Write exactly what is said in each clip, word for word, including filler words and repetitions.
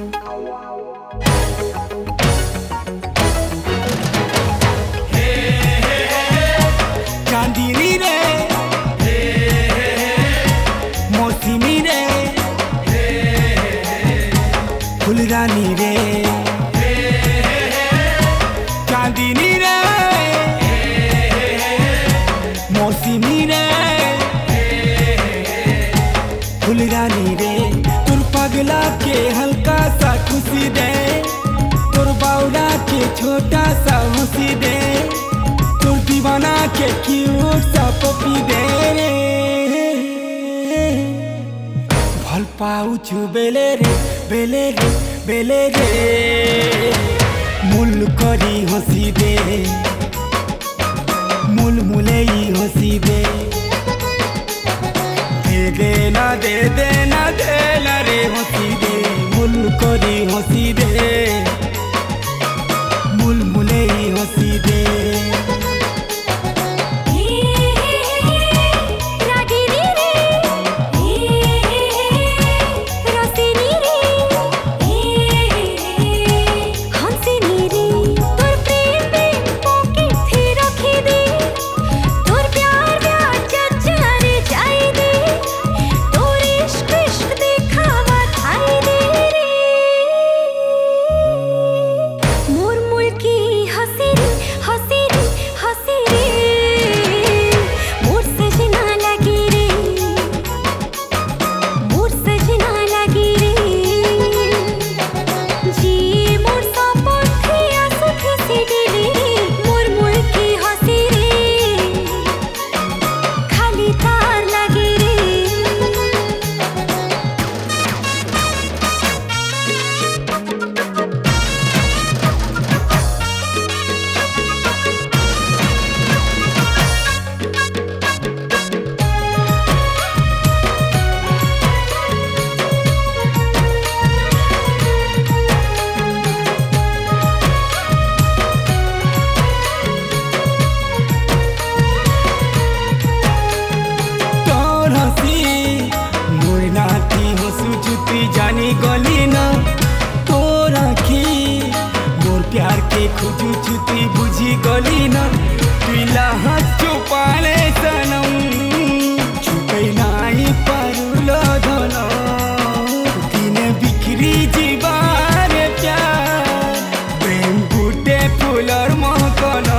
चांदनी रे मौसमी रे फुलरानी रे चांदनी रे मौसमी रे फुलरानी रे तुर पगला के हल्का सा खुशी दे, तुर बाउला के छोटा सा हंसी दे, तुर दीवाना के क्यूट सा पपी दे रे। भल पाउछु बेले रे बेले रे बेले रे मुल करी हंसी दे, मुल मुले हंसी दे, दे दे ना दे दे ना दे ना रे हंसी दे, मुल करी हंसी दे, मुल मुले हंसी दे। जानी गली ना तोर आखी मोर प्यार के खुजू छुती बुझी गली ना, पिला हाथ चुपाले सनम छुपे नाई पारुलो धनो, दिन बिखरी जीवार प्यार प्रेम बूटे फूलर महकना।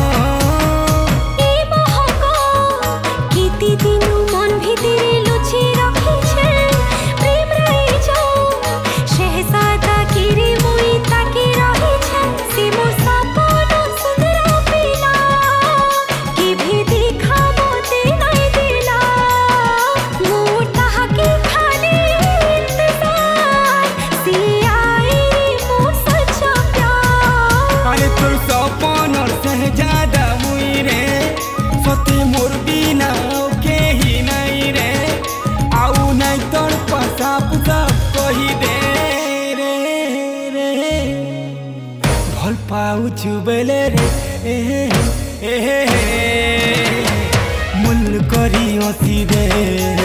भल पाउछु बेले रे ए ए मुल करी हंसी दे।